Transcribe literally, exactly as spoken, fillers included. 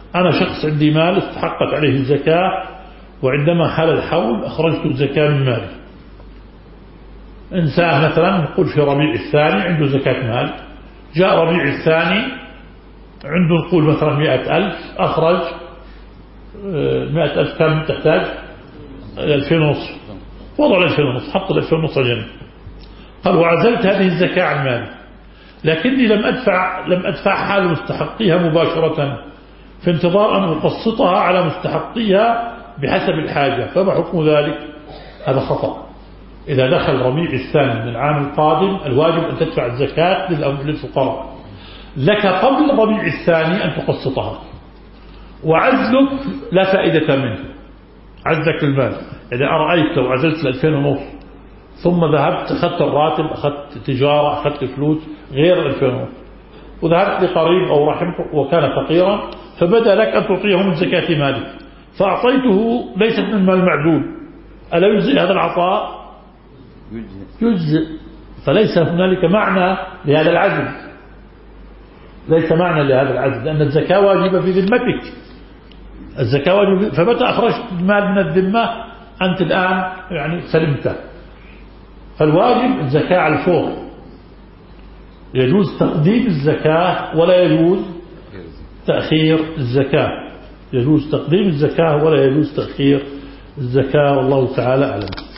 أنا شخص عندي مال استحقت عليه الزكاة، وعندما حال الحول أخرجت الزكاة من مالي. إنسان مثلا نقول في ربيع الثاني عنده زكاة مال، جاء ربيع الثاني عنده نقول مثلا مئة ألف، أخرج مئة ألف، كم تحتاج؟ ألفين ونصف، وضع الألفين ونصف، حط الألفين ونصف جنب. قال وعزلت هذه الزكاة عن مالي، لكني لم أدفع لم أدفعها على مستحقيها مباشرة، في انتظار أن أقسطها على مستحقيها بحسب الحاجة، فما حكم ذلك؟ هذا خطأ. إذا دخل ربيع الثاني من العام القادم الواجب أن تدفع الزكاة للفقراء، لك قبل ربيع الثاني أن تقسطها. وعزلك لا فائدة منه، عزلك المال. إذا أرأيت لو عزلت الألفين ونصف ثم ذهبت أخذت الراتب، أخذت تجارة، أخذت فلوس غير الألفين ونصف، وذهبت لقريب أو رحم وكان فقيرا، فبدأ لك أن تعطيه من زكاة مالك، فأعطيته ليست من المال المعدول، ألا يجزئ هذا العطاء؟ يجزئ. فليس هنالك معنى لهذا العزل، ليس معنى لهذا العزل، لأن الزكاة واجبة في ذمتك، الزكاة واجبة. فمتى أخرجت المال من الذمة أنت الآن يعني سلمته. فالواجب الزكاة على الفور، يجوز تقديم الزكاة ولا يجوز تأخير الزكاة، يجوز تقديم الزكاة ولا يجوز تأخير الزكاة، والله تعالى أعلم.